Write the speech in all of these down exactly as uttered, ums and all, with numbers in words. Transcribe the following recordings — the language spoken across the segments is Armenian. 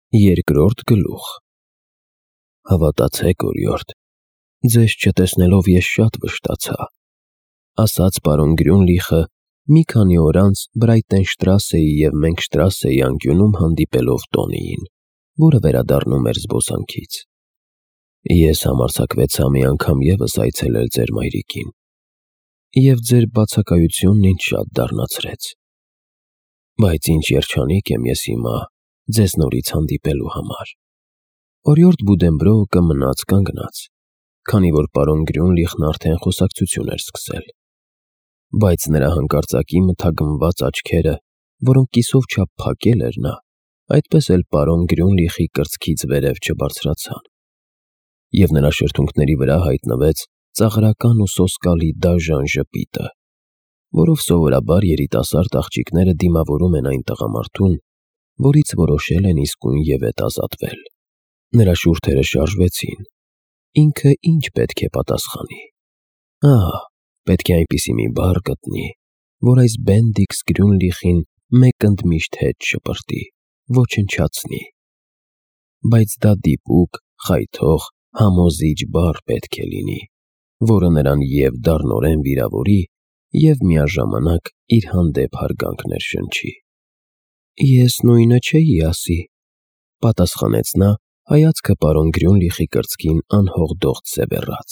Երկրորդ գլուխ։ Հավատացեք, օրիորդ, ձեզ չտեսնելով ես շատ վշտացա, ասաց պարոն Գրյունլիխը մի քանի օր անց Բրայտենշտրասեի և Մենքշտրասեի անկյունում հանդիպելով Տոնիին, որը վերադառնում էր զբոսանքից։ Ես համարձակվեցա մի անգամ ևս այցելել ձեր մայրիկին, և ձեր բացակայությունն ինձ շատ դառնացրեց, բայց ինչ երջանիկ եմ ես հիմա ձեզ նորից հանդիպելու համար։ Օրիորդ Բուդենբրոուկը մնաց կանգնած, քանի որ պարոն Գրյունլիխն արդեն խոսակցություն էր սկսել, բայց նրա հանկարծակի մթագնված աչքերը, որոնք կիսով չափ փակել էր նա, այդպես էլ պարոն Գրյունլիխի կրծքից վերև չբարձրացան, և նրա շրթունքների վրա հայտնվեց ծաղրական ու սոսկալի դաժան ժպիտը, որով սովորաբար երիտասարդ աղջիկները դիմավորում են այն տղամարդուն, որից որոշել են իսկույն ևեթ ազատվել։ Նրա շուրթերը շարժվեցին, ինքը ինչ պետք է պատասխանի։ Ահա, պետք է այնպիսի մի բառ գտնի, որ այս Բենդիքս Գրյունլիխին մեկ ընդմիշտ հետ շպրտի, ոչնչացնի։ Բայց դա դիպուկ, խայթող, համոզիչ բառ պետք է լինի, որը նրան և դառնորեն վիրավորի, և միաժամանակ իր հանդեպ հարգանք ներշնչի։ Ես նույնը չէի ասի, պատասխանեց նա, հայացքը պարոն Գրյունլիխի կրծքին անհողդող սևեռած։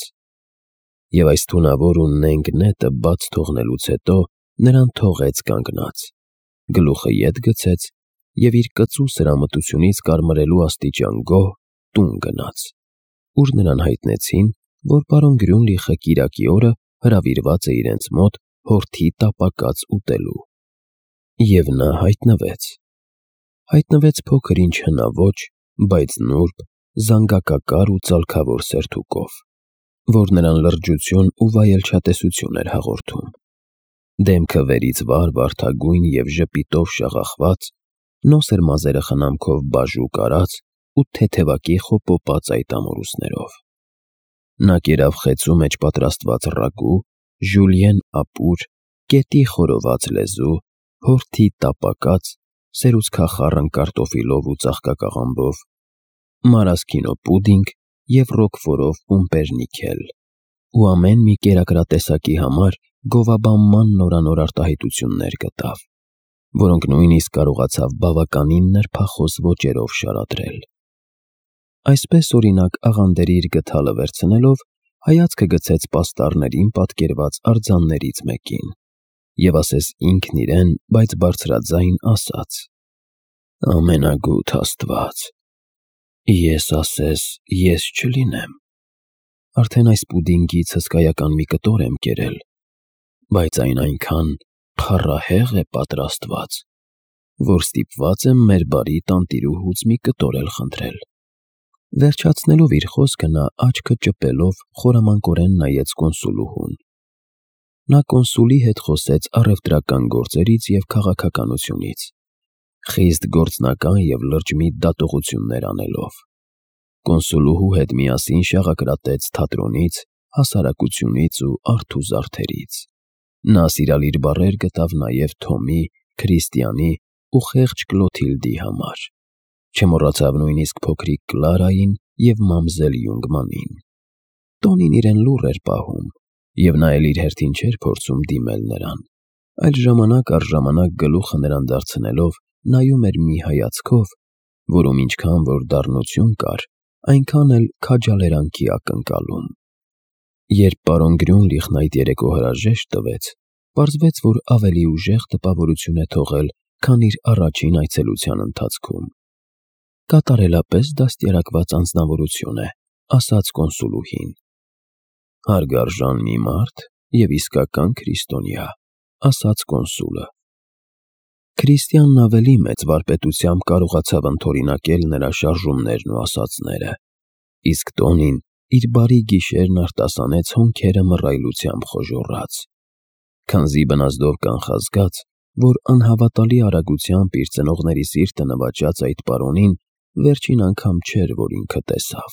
Եվ այս թունավոր ու նենգ նետը բաց թողնելուց հետո նրան թողեց կանգնած, գլուխը ետ գցեց և իր կծու սրամտությունից կարմրելու աստիճան գոհ տուն գնաց, ուր նրան հայտնեցին, որ պարոն Գրյունլիխը կիրակի օրը հրավիրված է իրենց մոտ հորթի տապակած ուտելու։ Եվ նա հայտնվեց։ Հայտնվեց փոքր-ինչ հնաոճ, բայց նուրբ, զանգակակար ու ծալքավոր սերթուկով, որ նրան լրջություն ու վայելչատեսություն էր հաղորդում։ Դեմքը վերից վար վարդագույն և ժպիտով շաղախված, նոսր մազերը խնամքով բաժուկ արած ու թեթևակի խոպոպած այդ ամորուսներով։ Նա կերավ խեցու մեջ պատրաստված ռագու, ժուլիեն ապուր, կետի խորոված լեզու, հորթի տապակած, սերուցքախառն կարտոֆիլով ու ծաղկակաղամբով, մարասկինո պուդինգ և ռոկֆորով պումպերնիքել, ու ամեն մի կերակրատեսակի համար գովաբանման նորանոր արտահայտություններ գտավ, որոնք նույնիսկ կարողացավ բավականին նրբախոս ոճերով շարադրել։ Այսպես, օրինակ, աղանդերի իր գդալը վերցնելով, հայացքը գցեց պաստառներին պատկերված արձաններից մեկին, և ասես ինքն իրեն, բայց բարձրաձայն ասաց. «Ամենագութ Աստված, ես ասես ես չլինեմ, արդեն այս պուդինգից հսկայական մի կտոր եմ կերել, բայց այն այնքան փառահեղ է պատրաստված, որ ստիպված եմ մեր բարի տանտիրուհուց մի կտոր էլ խնդրել»։ Վերջացնելով իր խոսքը նա աչքը ճպելով խորամանկորեն նայեց կոնսուլուհուն։ Նա կոնսուլի հետ խոսեց առևտրական գործերից և քաղաքականությունից, խիստ գործնական և լրջմիտ դատողություններ անելով։ Կոնսուլուհու հետ միասին շաղակրատեց թատրոնից, հասարակությունից ու արթ ու զարդերից։ Նա սիրալիր բառեր գտավ նաև Թոմի, Քրիստիանի ու խեղճ Կլոթիլդի համար, չմոռացավ նույնիսկ փոքրիկ Կլարային և մամզել Յունգմանին։ Տոնին իրեն լուռ էր պահում, և նա էլ իր հերթին չէր փորձում դիմել նրան, այլ ժամանակ առ ժամանակ գլուխը նրան դարձնելով նայում էր մի հայացքով, որում ինչքան որ դառնություն կար, այնքան էլ քաջալերանքի ակնկալում։ Երբ պարոն Գրյունլիխն այդ երեկո հրաժեշտ տվեց, պարզվեց, որ ավելի ուժեղ տպավորություն է թողել, քան իր առաջին այցելության ընթացքում։ Կատարելապես դաստիարակված անձնավորություն է, ասաց կոնսուլուհին։ Հարգարժան մի մարդ և իսկական քրիստոնյա, ասաց կոնսուլը։ Քրիստիանն ավելի մեծ վարպետությամբ կարողացավ ընդօրինակել նրա շարժումներն ու ասածները, իսկ Տոնին իր բարի գիշերն արտասանեց հոնքերը մռայլությամբ խոժոռած, քանզի բնազդով կանխազգաց, որ անհավատալի արագությամբ իր ծնողների սիրտը նվաճած այդ պարոնին վերջին անգամ չէր, որ ինքը տեսավ։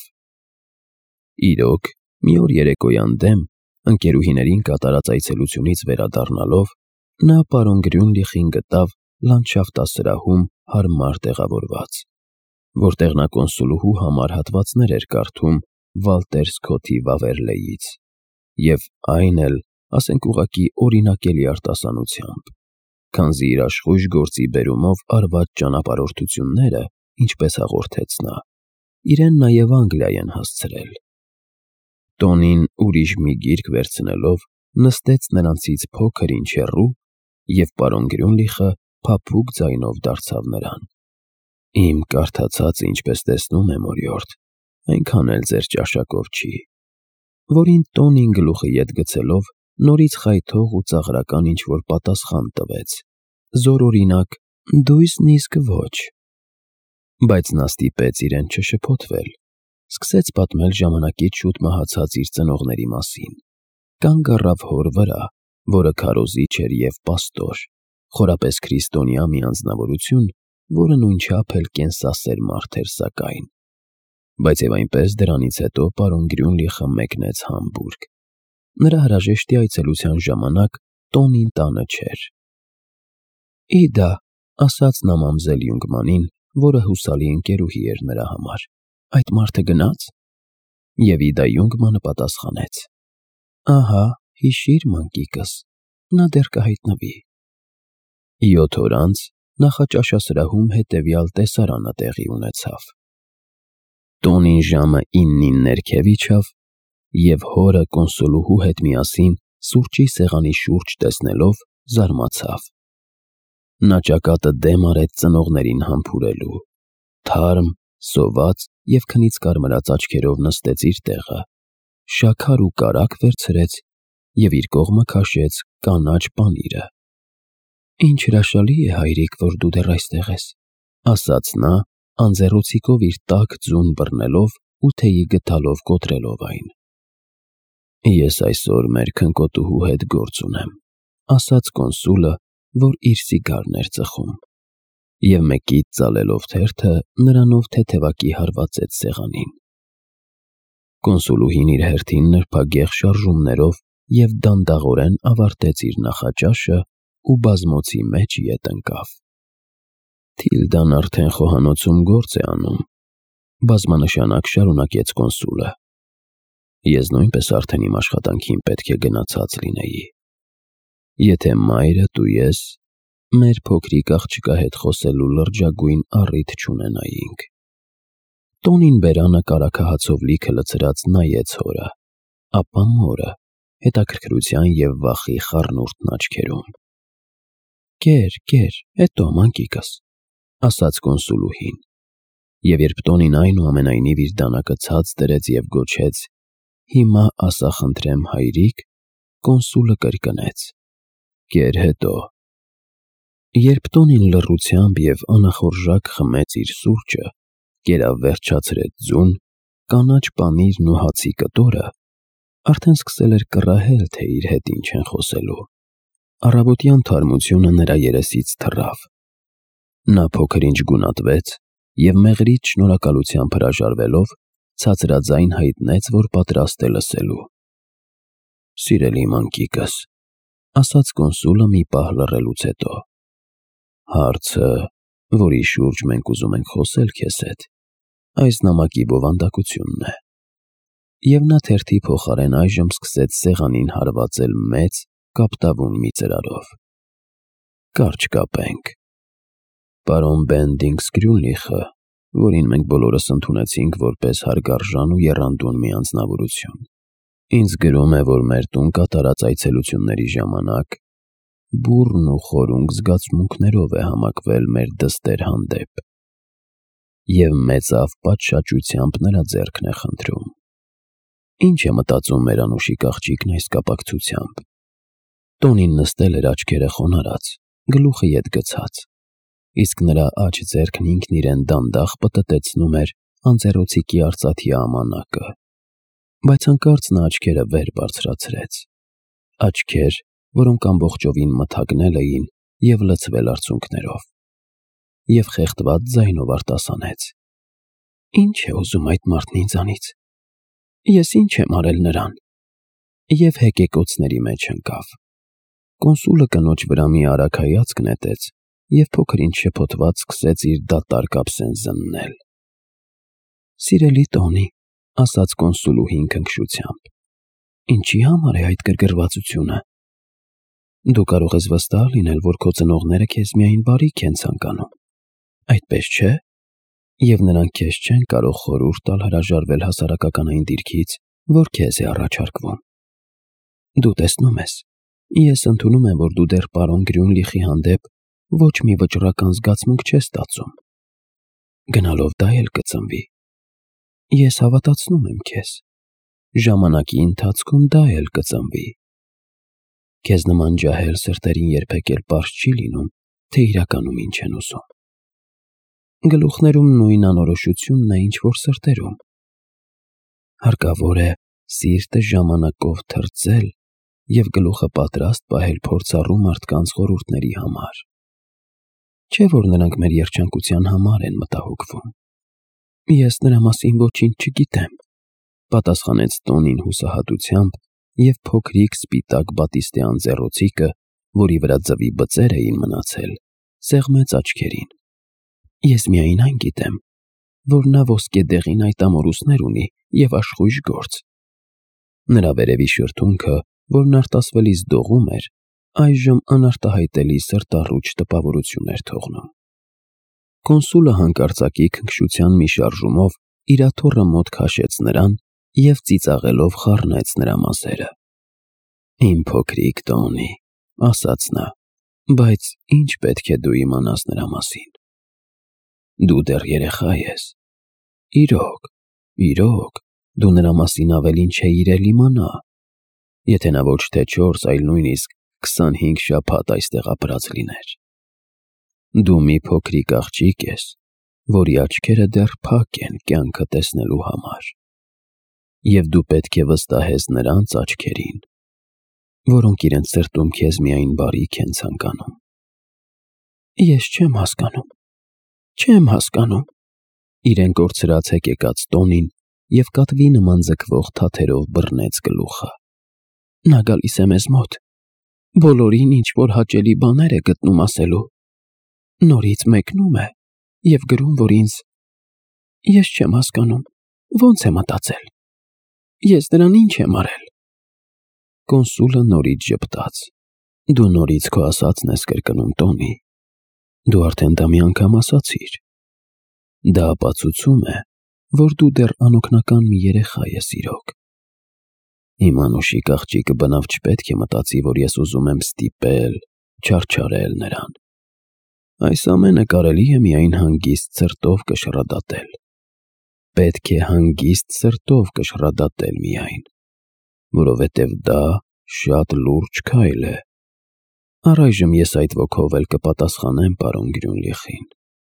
Իրոք, մի օր երեկոյան դեմ, ընկերուհիներին կատարած այցելությունից վերադառնալով, նա պարոն Գրյունլիխին գտավ լանդշաֆտասրահում հարմար տեղավորված, որտեղ նա կոնսուլուհու համար հատվածներ էր կարդում Վալտեր Սքոթի Վավերլեից, և այն էլ, ասենք ուղղակի օրինակելի արտասանությամբ, քանզի իր աշխույժ գործի բերումով արված ճանապարհորդությունները, ինչպես հաղորդեց նա, իրեն նաև Անգլիա են հասցրել։ Տոնին, ուրիշ մի գիրք վերցնելով, նստեց նրանցից փոքր ինչ հեռու, և պարոն Գրյունլիխը փափուկ ձայնով դարձավ նրան. «Իմ կարդացածը, ինչպես տեսնում եմ, օրիորդ, այնքան էլ ձեր ճաշակով չի», որին Տոնին գլուխը ետ գցելով նորից խայթող ու ծաղրական ինչ-որ պատասխան տվեց, զորօրինակ՝ «Դույսն իսկ ոչ»։ Բայց նա ստիպեց իրեն չշփոթվել, սկսեց պատմել ժամանակից շուտ մահացած իր ծնողների մասին, կանգ առավ հոր վրա, որը քարոզիչ էր և պաստոր, խորապես քրիստոնյա մի անձնավորություն, որը նույնչափ էլ կենսասեր մարդ էր սակայն, բայց և այնպես դրանից հետո պարոն Գրյունլիխը մեկնեց Համբուրգ։ Նրա հրաժեշտի այցելության ժամանակ Տոնին տանը չէր։ «Ի դա», ասաց նա մամզել Յունգմանին, որը հուսալի ընկերուհի էր նրա համար, «այդ մարդը գնա՞ց»։ Եվ Իդա Յունգմանը պատասխանեց. «Ահա, հիշիր, մանկիկս, նա դեռ կհայտնվի»։ Յոթ օր անց նախաճաշասրահում հետևյալ տեսարանը տեղի ունեցավ. Տոնին ժամը իննին ներքև իջավ և հորը կոնսուլուհու հետ միասին սուրճի սեղանի շուրջ տեսնելով զարմացավ։ Նա ճակատը դեմ արեց ծնողներին համբուրելու, թարմ, սոված և քնից կարմրած աչքերով նստեց իր տեղը, շաքար ու կարագ վերցրեց և իր կողմը քաշեց կանաչ պանիրը։ «Ինչ հրաշալի է, հայրիկ, որ դու դեռ այստեղ ես», ասաց նա, անձեռոցիկով իր տաք ձուն բռնելով ու թեյի գդալով կոտրելով այն։ «Ես այսօր մեր քնկոտուհու հետ գործ ունեմ», ասաց կոնսուլը, որ իր սիգարն էր ծխում, և մեկից ծալելով թերթը նրանով թեթևակի հարվածեց սեղանին։ Կոնսուլուհին իր հերթին նրբագեղ շարժումներով և դանդաղորեն ավարտեց իր նախաճաշը ու բազմոցի մեջ ետ ընկավ։ «Թիլդան արդեն խոհանոցում գործ է անում», բազմանշանակ շարունակեց կոնսուլը։ «Ես նույնպես արդեն իմ աշխատանքին պետք է գնացած լինեի։ Եթե մայրդ ու ես մեր փոքրիկ աղջկա հետ խոսելու լրջագույն առիթ չունենայինք»։ Տոնին բերանը կարագահացով լիքը լցրած նայեց հորը, ապա մորը, հետաքրքրության և վախի խառնուրդն աչքերում։ «Կեր, կեր, հետո, մանկիկս», ասաց կոնսուլուհին, և երբ Տոնին այնուամենայնիվ իր դանակը ցած դրեց և գոչեց. «Հիմա ասա խնդրեմ, հայրիկ», կոնսուլը կրկնեց. «Կեր, հետո»։ Երբ Տոնին լռությամբ և անախորժակ խմեց իր սուրճը, կերավ վերջացրեց ձուն, կանաչ պանիրն ու հացի կտորը, արդեն սկսել էր կռահել, թե իր հետ ինչ են խոսելու։ Առավոտյան թարմությունը նրա երեսից թռավ։ Նա փոքր-ինչ գունատվեց և մեղրից շնորհակալությամբ հրաժարվելով ցածրաձայն հայտնեց, որ պատրաստ է լսելու։ «Սիրելի մանկիկս», ասաց կոնսուլը մի պահ լռելուց հետո, «հարցը, որի շուրջ մենք ուզում ենք խոսել քեզ հետ, այս նամակի բովանդակությունն է»։ Եվ նա թերթի փոխարեն այժմ սկսեց սեղանին հարվածել մեծ, կապտավուն մի ծրարով։ «Կարճ կապենք։ Պարոն Բենդինգս Գրյունլիխը, որին մենք բոլորս ընդունեցինք որպես հարգարժան ու եռանդուն մի անձնավորություն, ինձ գրում է, որ մեր տուն կատարած այցելությունների ժամանակ բուռն ու խորունկ զգացմունքներով է համակվել մեր դստեր հանդեպ և մեծավ պատշաճությամբ նրա ձեռքն է խնդրում։ Ինչ է մտածում մեր անուշիկ աղջիկն այս կապակցությամբ»։ Տոնին նստել էր աչքերը խոնարհած, գլուխը ետ գցած, իսկ նրա աջ ձեռքն ինքն իրեն դանդաղ պտտեցնում էր անձեռոցիկի արծաթյա ամանակը, բայց հանկարծ նա աչքերը վեր բարձրացրեց, աչքեր, որոնք ամբողջովին մթագնել էին և լցվել արցունքներով, և խեղդված ձայնով արտասանեց. «Ի՞նչ է ուզում այդ մարդն ինձանից։ Ես ի՞նչ եմ արել նրան»։ Եվ հեկեկոցների մեջ ընկավ։ Կոնսուլը կնոջ վրա մի արագ հայացք նետեց և փոքր-ինչ շփոթված սկսեց իր դատարկ ափսեն զննել։ Սիրելի Տոնի, ասաց կոնսուլուհին քնքշությամբ, ինչի համար է այդ գրգռվածությունը։ Դու կարող ես վստահ լինել, որ քո ծնողները քեզ միայն բարիք են ցանկանում, այդպես չէ՞։ Եվ նրանք քեզ չեն կարող խորհուրդ տալ հրաժարվել հասարակականային դիրքից, որ քեզ է առաջարկվում։ Դու տեսնում ես, ես ընդունում եմ, որ դու դեռ պարոն Գրյունլիխի հանդեպ ոչ մի վճռական զգացմունք չես ստացում։ Գնալով դա էլ կծնվի։ Ես հավատացնում եմ քեզ։ Ժամանակի ընթացքում դա էլ կծնվի։ Քեզ նման ջահել սրտերին երբեք էլ պարզ չի լինում, թե իրականում ինչ են ուզում։ Գլուխներում նույն անորոշությունն է, ինչ որ սրտերում։ Հարկավոր է սիրտը ժամանակով թրծել և գլուխը պատրաստ պահել փորձառու մարդկանց խորհուրդների համար։ Չէ՞ որ նրանք մեր երջանկության համար են մտահոգվում։ Ես նրա մասին ոչինչ չգիտեմ, պատասխանեց Տոնին հուսահատությամբ, և փոքրիկ սպիտակ բատիստեան ձեռոցիկը, որի վրա ձվի բծեր էին մնացել, սեղմեց աչքերին։ Ես միայն այն գիտեմ, որ նա ոսկեդեղին այդ ամորուսներ ունի և աշխույժ գործ։ Նրա վերևի շրթունքը, որն արտասվելիս դողում էր, այժմ անարտահայտելի սրտառուչ տպավորություն էր թողնում։ Կոնսուլը հանկարծակի քնքշության մի շարժումով իր աթոռը մոտ քաշեց նրան և ծիծաղելով խառնեց նրա մազերը։ Իմ փոքրիկ Տոնի, ասաց նա, բայց ինչ պետք է դու իմանաս նրա մասին։ Դու դեռ երեխա ես։ Իրոք, իրոք, դու նրա մասին ավելին չէիր էլ իմանա, եթե նա ոչ թե չորս, այլ նույնիսկ քսանհինգ շաբաթ այստեղ ապրած լիներ։ Դու մի փոքրիկ աղջիկ ես, որի աչքերը դեռ փակ են կյանքը տեսնելու համար, և դու պետք է վստահես նրանց աչքերին, որոնք իրենց սրտում քեզ միայն բարիք են ցանկանում։ Ես չեմ հասկանում, չեմ հասկանում, իրեն կորցրած հեկեկաց Տոնին և կատվի նման ձգվող թաթերով բռնեց գլուխը։ Նա գալիս է մեզ մոտ, բոլորին ինչ-որ հաճելի բաներ է գտնում ասելու, նորից մեկնում է և գրում, որ ինձ… Ես չեմ հասկանում, ո՞նց է մտածել։ Ես նրան ինչ եմ արել։ Կոնսուլը նորից ժպտաց։ Դու նորից քո ասածն ես կրկնում, Տոնի։ Դու արդեն դա մի անգամ ասացիր։ Դա ապացուցում է, որ դու դեռ անօգնական մի երեխա ես իրոք։ Իմ անուշիկ աղջիկը բնավ չպետք է մտածի, որ ես ուզում եմ ստիպել, չարչարել նրան։ Այս ամենը կարելի է միայն հանգիստ սրտով կշռադատել։ Պետք է հանգիստ սրտով կշռադատել միայն, որովհետև դա շատ լուրջ քայլ է։ Առայժմ ես այդ ոգով էլ կպատասխանեմ պարոն Գրյունլիխին։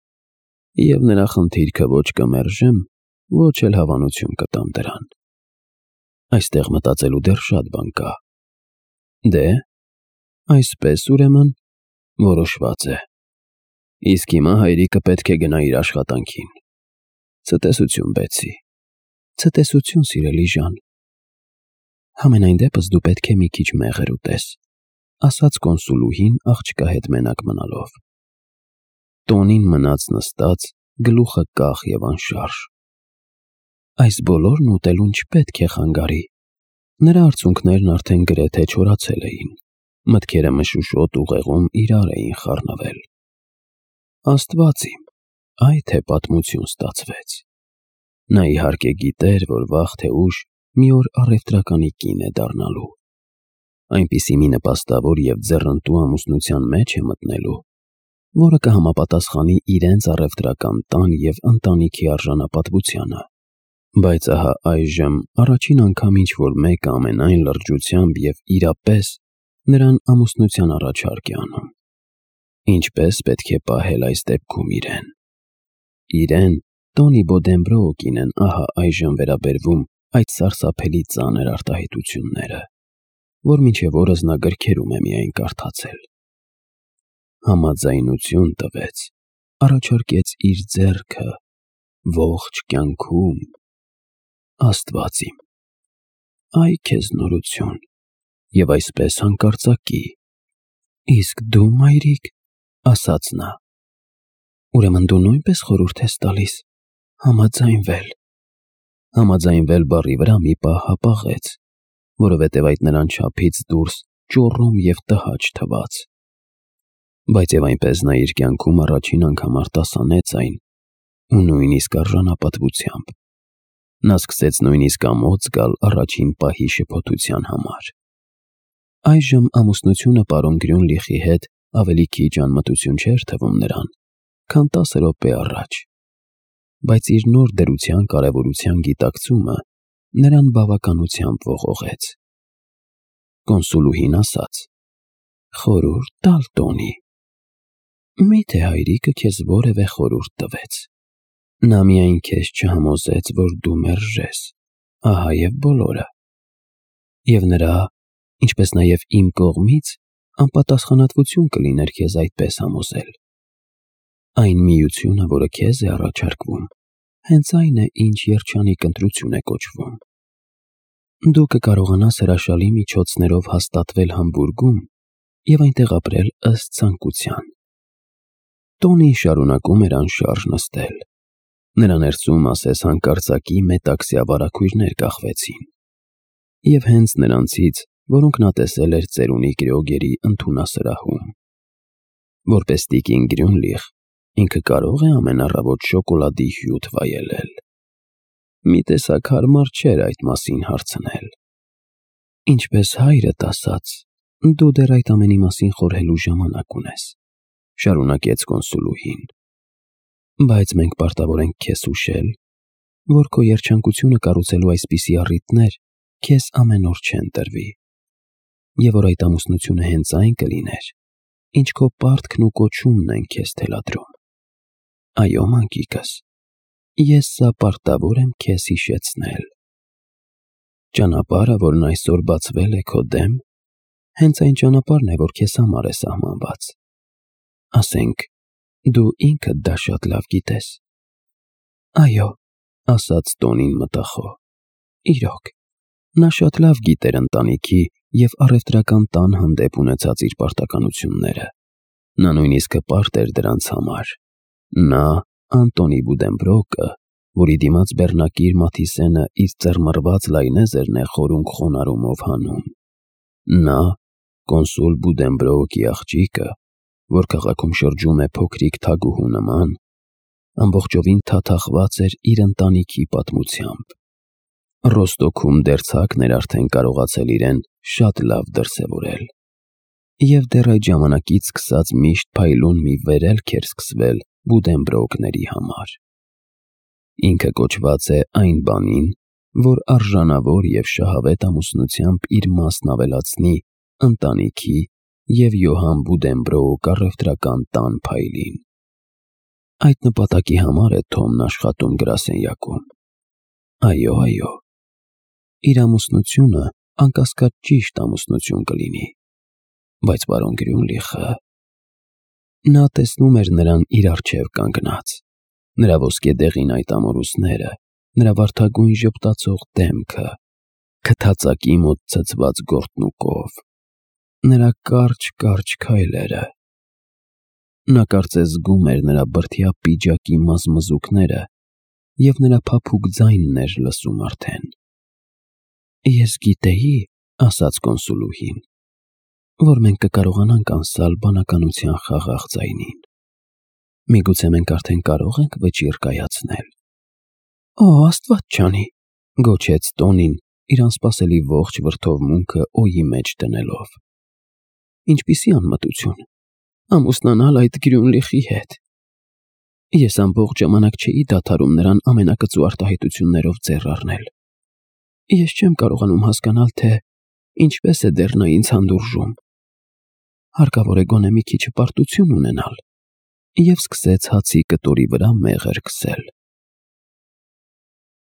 Եվ նրա խնդիրքը ոչ կմերժեմ, ոչ էլ հավանություն կտամ դրան։ Այստեղ մտածելու դեռ շատ բան կա։ Դե, այսպես ուրեմն, որոշված է։ Իսկ հիմա հայրիկը պետք է գնա իր աշխատանքին։ Ցտեսություն, Բեցի, ցտեսություն, սիրելի Ժան։ Համենայն դեպս դու պետք է մի քիչ մեղր ուտես, ասաց կոնսուլուհին աղջկա հետ մենակ մնալով։ Տոնին մնաց նստած, գլուխը կախ և անշարժ։ Այս բոլորն ուտելուն չպետք է խանգարի։ Նրա արցունքներն արդեն գրեթե չորացել էին, մտքերը մշուշոտ ուղեղում իրար էին խառնվել։ Աստված իմ, այ թե պատմություն ստացվեց։ Նա իհարկե գիտեր, որ վաղ թե ուշ մի օր առևտրականի կին է դառնալու։ Այնպիսի մի նպաստավոր և ձեռնտու ամուսնության մեջ է մտնելու, որը կհամապատասխանի իրենց առևտրական տան և ընտանիքի արժանապատվությանը։ Բայց ահա այժմ առաջին անգամ ինչ-որ մեկը ամենայն լրջությամբ և իրապես նրան ամուսնության առաջարկ է անում։ Ինչպես պետք է պահել այս դեպքում իրեն։ Իրեն Տոնի Բոդենբրոուկին են ահա այժմ վերաբերվում այդ սարսափելի ծանր արտահայտությունները, որ մինչև օրս նա գրքերում է միայն կարդացել։ Համաձայնություն տվեց, առաջարկեց իր ձեռքը, ողջ կյանքում… Աստված իմ, այ քեզ նորություն, և այսպես հանկարծակի։ Իսկ դու, մայրիկ, ասաց նա, ուրեմն դու նույնպես խորհուրդ ես տալիս համաձայնվել։ Համաձայնվել բառի վրա մի պահ հապաղեց, որովհետև այդ նրան չափից դուրս ճոռոմ և տհաճ թվաց։ Բայց և այնպես նա իր կյանքում առաջին անգամ արտասանեց այն, ու նույնիսկ արժանապատվությամբ։ Նա սկսեց նույնիսկ ամոթ զգալ առաջին պահի շփոթության համար։ Այժմ ամուսնությունը պարոն Գրյունլիխի հետ ավելի քիչ անմտություն չէր թվում նրան, քան տասը րոպե առաջ, բայց իր նոր դրության կարևորության գիտակցումը նրան բավականությամբ ողողեց։ Կոնսուլուհին ասաց. «Խորհուրդ տալ Տոնի։ Մի՞թե հայրիկը քեզ որևէ խորհուրդ տվեց։ Նա միայն քեզ չհամոզեց, որ դու մերժես, ահա և բոլորը։ Եվ նրա, ինչպես նաև իմ կողմից անպատասխանատվություն կլիներ քեզ այդպես համոզել։ Այն միությունը, որը քեզ է առաջարկվում, հենց այն է, ինչ երջանիկ ընտրություն է կոչվում։ Դու կկարողանաս հրաշալի միջոցներով հաստատվել Համբուրգում և այնտեղ ապրել ըստ ցանկության»։ Տոնին շարունակում էր անշարժ նստել։ Նրա ներսում ասես հանկարծակի մետաքսյա վարագույրներ կախվեցին, և հենց նրանցից, որոնք նա տեսել էր ծերունի Կրիոգերի ընդունասրահում։ Որպես տիկին Գրյունլիխ, ինքը կարո՞ղ է ամեն առավոտ շոկոլադի հյութ վայելել։ Մի տեսակ հարմար չէր այդ մասին հարցնել։ «Ինչպես հայրդ ասաց, դու դեռ այդ ամենի մասին խորհելու ժամանակ ունես», շարունակեց կոնսուլուհին։ «Բայց մենք պարտավոր ենք քեզ հուշել, որ քո երջանկությունը կառուցելու այսպիսի առիթներ քեզ ամեն օր չեն տրվի, և որ այդ ամուսնությունը հենց այն կլիներ, ինչ քո պարտքն ու կոչումն են քեզ թելադրում։ Այո, մանկիկս, ես սա պարտավոր եմ քեզ հիշեցնել։ Ճանապարհը, որն այսօր բացվել է քո դեմ, հենց այն ճանապարհն է, որ քեզ համար է սահմանված։ Ասենք, դու ինքդ դա շատ լավ գիտես»։ «Այո», ասաց Տոնին մտախոհ։ Իրոք, նա շատ լավ գիտեր ընտանիքի և առևտրական տան հանդեպ ունեցած իր պարտականությունները։ Նա նույնիսկ հպարտ էր դրանց համար։ Նա, Անտոնի Բուդենբրոկը, որի դիմաց բեռնակիր Մաթիսենը իր ծռմռված լայնեզրն է խորունկ խոնարհումով հանում։ Նա, կոնսուլ Բուդենբրոկի աղջիկը, որ քաղաքում շրջում է փոքրիկ թագուհու նման, ամբողջովին թաթախված էր իր ընտանիքի պատմությամբ։ Ռոստոքում դերձակն էր արդեն կարողացել իրեն շատ լավ դրսևորել, և դեռ այդ ժամանակից սկսած միշտ փայլուն մի վերելք էր սկսվել Բուդենբրոկների համար։ Ինքը կոչված է այն բանին, որ արժանավոր և շահավետ ամուսնությամբ իր մասն ավելացնի ընտանիքի և Յոհան Բուդենբրոկ առևտրական տան փայլին։ Այդ նպատակի համար է Թոմն աշխատում գրասենյակում։ Այո, այո, իր ամուսնությունը անկասկած ճիշտ ամուսնություն կլինի, բայց պարոն Գրյունլիխը… Նա տեսնում էր նրան իր առջև կանգնած, նրա ոսկե դեղին այդ ամորուսները, նրա վարդագույն ժպտացող դեմքը, քթածակի մոտ ցցված գորտն ու կով, նրա կարճ-կարճ քայլերը։ Նա կարծես զգում էր նրա բրդյա պիջակի մզմզուկները և նրա փափուկ ձայնն էր լսում արդեն։ «Ես գիտեի, — ասաց կոնսուլուհին, — որ մենք կկարողանանք անսալ բանականության խաղաղ ձայնին։ Միգուցե մենք արդեն կարո՞ղ ենք վճիռ կայացնել»։ «Օ, Աստված ջանի», — գոչեց Տոնին, իր անսպասելի ողջ վրդովմունքը օի մեջ դնելով։ «Ինչպիսի անմտություն… ամուսնանալ այդ Գրյունլիխի հետ… Ես ամբողջ ժամանակ չէի դադարում նրան ամենակծու արտահայտություններով ձեռ առնել։ Ես չեմ կարողանում հասկանալ, թե ինչպես է դեռ նա ինձ հանդուրժում։ Հարկավոր է գոնե մի քիչ հպարտություն ունենալ»։ Եվ սկսեց հացի կտորի վրա մեղր քսել։